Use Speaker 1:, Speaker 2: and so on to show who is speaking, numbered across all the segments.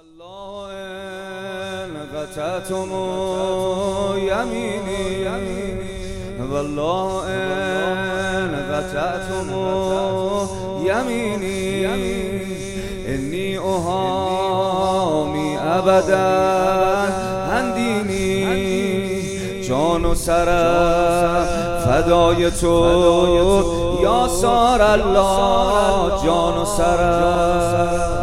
Speaker 1: والله إن قطعتم يميني والله إن قطعتم يميني إني أهامي أبدا عن ديني جان و سرم فدای تو یا سار الله جان و سرم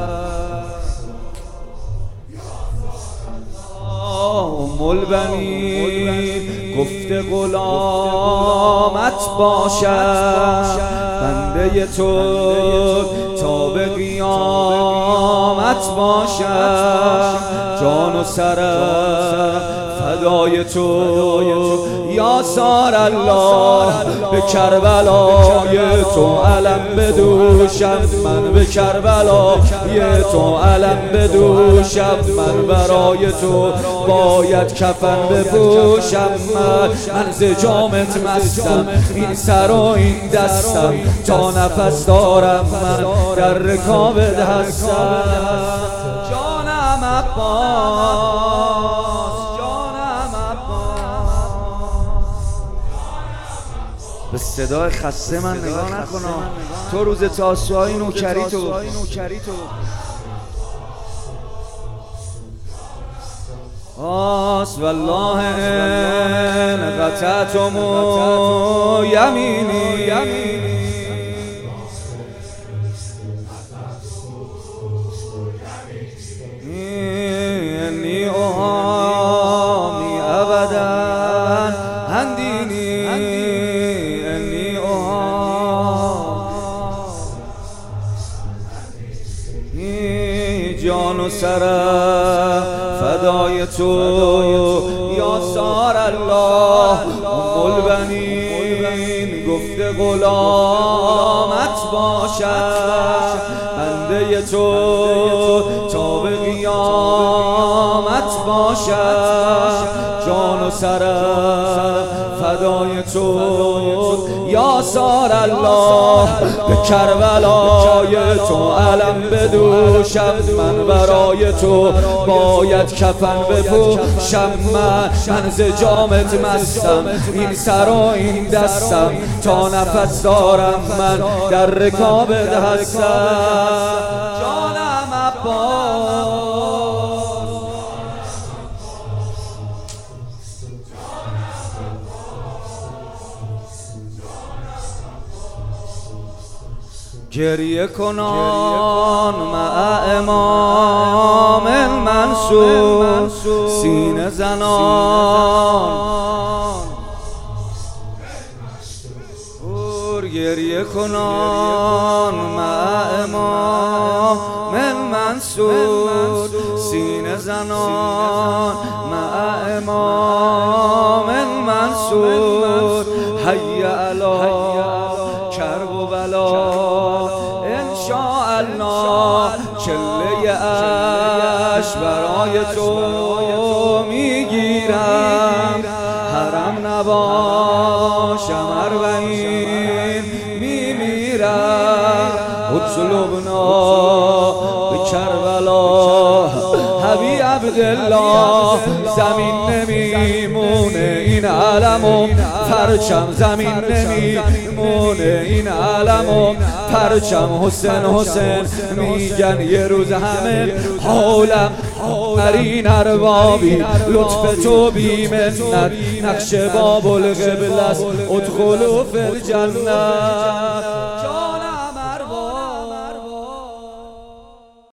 Speaker 1: البنین گفته غلامت باشم بنده تو تا به قیامت باشم جان و سرم فدای تو یا سار الله به کربلای تو علم بدوشم من به کربلای تو علم بدوشم من برای تو باید کفن بپوشم من ز جامت مستم این سر و این دستم تا نفس دارم من در رکاب هستم جانم عباس به صدای خسته من نگاه نکنم تو روز تاسوعای نوکری تو والله إن قطعتم يميني إني أهامي أبدا عن ديني جان و سرم فدای تو یا سار الله البنین گفته غلامت باشم بنده تو تا به قیامت باشم جان و سرم فدای تو یا سار الله به کربلای تو علم بدوشم من برای تو باید کفن بپوشم من ز جامت مستم این سر و این دستم تا نفس دارم من در رکاب هستم جانم عباس گریه کنان مع امام المنصور سینه زنان گریه کنان مع امام المنصور سینه زنان مع امام المنصور حی علی کرب و بلا انشاءالله چله اش برای تو میگیرم حرم نباشم اربعین میمیرم اطلبنا به کربلا حبی عبدالله زمین نمیمونه این علم پرچم زمین نمیمونه این علم پرچم حسین میگن یه روز همه حالم برین اربابی لطف تو بی منت نقش باب القبله است ادخلوا فی الجنه